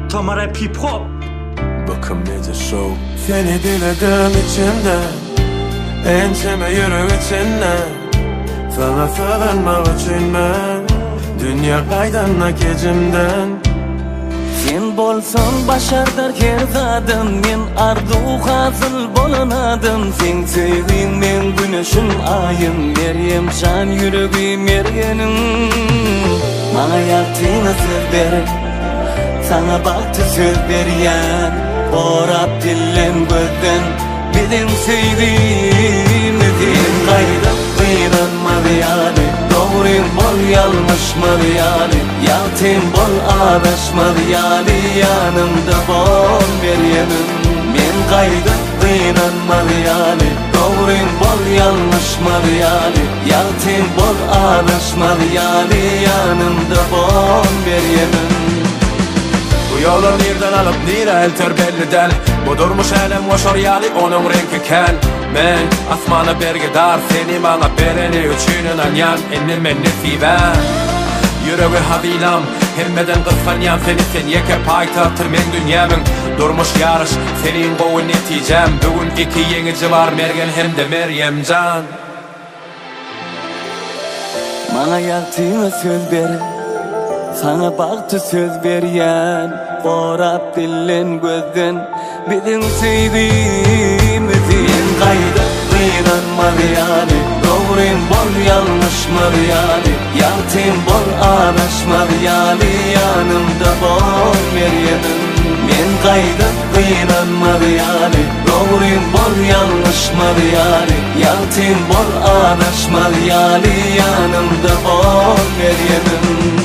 Tamara hip hop. Bakım Media Show. Seni diledim içimden, ençeme yürü içinden. Sana sığınmak için ben dünya kaydanla gecimden. Sen bolsan başardar her zadım, men ardu hazıl bolanadım. Sen sevdiğin men güneşim ayım, Meryem can yüreğim Meryem'im. Bana yaptığını söz ver, sana baktı söz beryen. Orap dillen gözden, bizim sevdiğimizi. Kayda kıynanmadı yani, doğruyum bol yanlışmadı yani. Yaltım bol adaşmadı yani, yanımda bol Meryem'im. Men kayda kıynanmadı yani, doğruyum bol yanlışmadı yani. Yaltım bol adaşmadı yani, yanımda bol Meryem'im. Bu yolu nereden alıp nire elter belli del. Bu durmuş elem hoşor yani onun rengi ken. Men asmanı bergedar, seni bana bereni üçünün anyan. Ennime nesiben yüreği havilam, hemmeden kıskanyan. Seni sen yeke paytahtır men dünyamın. Durmuş yarış senin boğun neticem. Bugün iki yenici var, Mergen hem de Meryem can. Bana yaptığını söz ver, sana baktı söz beryen. Orap dillen gözden, bizim sevdiğimizi. Men kayda kıynanmadı yani, doğruyum bol yanlışmadı yani. Yaltım bol adaşmadı yani, yanımda bol Meryem'im. Men kayda kıynanmadı yani, doğruyum bol yanlışmadı yani. Yaltım bol adaşmadı yani, yanımda bol Meryem'im.